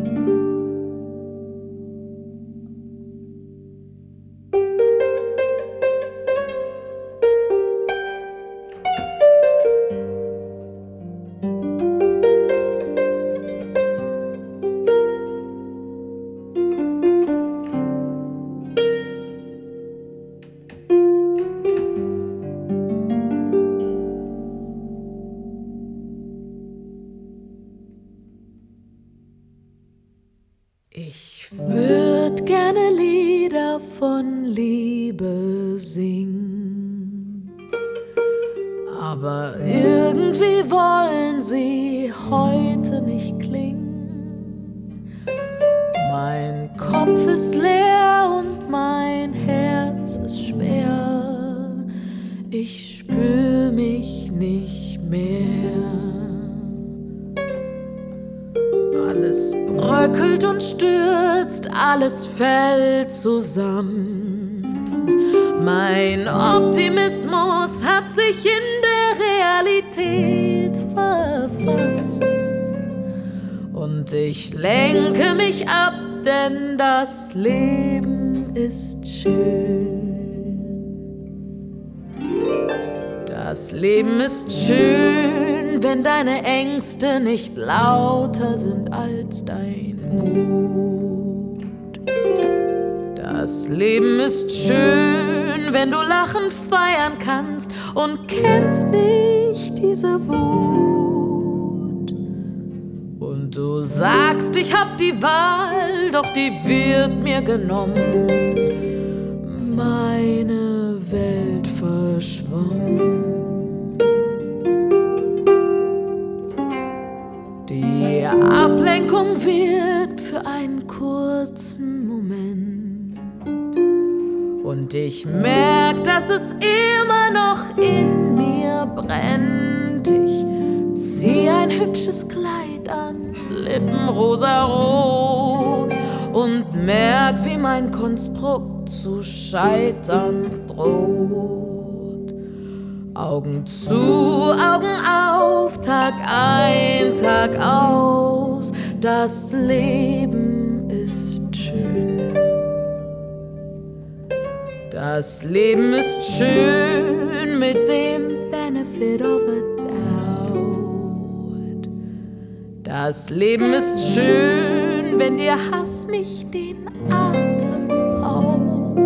Ich würd gerne Lieder von Liebe singen, aber irgendwie wollen sie heute nicht klingen. Mein Kopf ist leer und mein Herz ist schwer. Ich spür mich nicht mehr. Alles bröckelt und stürzt, alles fällt zusammen. Mein Optimismus hat sich in der Realität verfangen. Und ich lenke mich ab, denn das Leben ist schön. Das Leben ist schön, wenn deine Ängste nicht lauter sind als dein Mut. Das Leben ist schön, wenn du lachend feiern kannst und kennst nicht diese Wut. Und du sagst, ich hab die Wahl, doch die wird mir genommen. Meine Welt verschwommen. Die Ablenkung wirkt für einen kurzen Moment. Und ich merk, dass es immer noch in mir brennt. Ich zieh ein hübsches Kleid an, Lippen rosarot, und merk, wie mein Konstrukt zu scheitern droht. Augen zu, Augen auf, Tag ein, Tag aus, das Leben ist schön. Das Leben ist schön mit dem Benefit of a doubt. Das Leben ist schön, wenn dir Hass nicht den Atem raubt.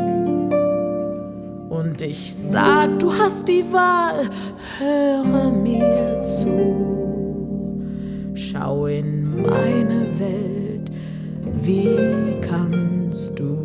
Und ich sag, du hast die Wahl, höre mir zu. Schau in meine Welt, wie kannst du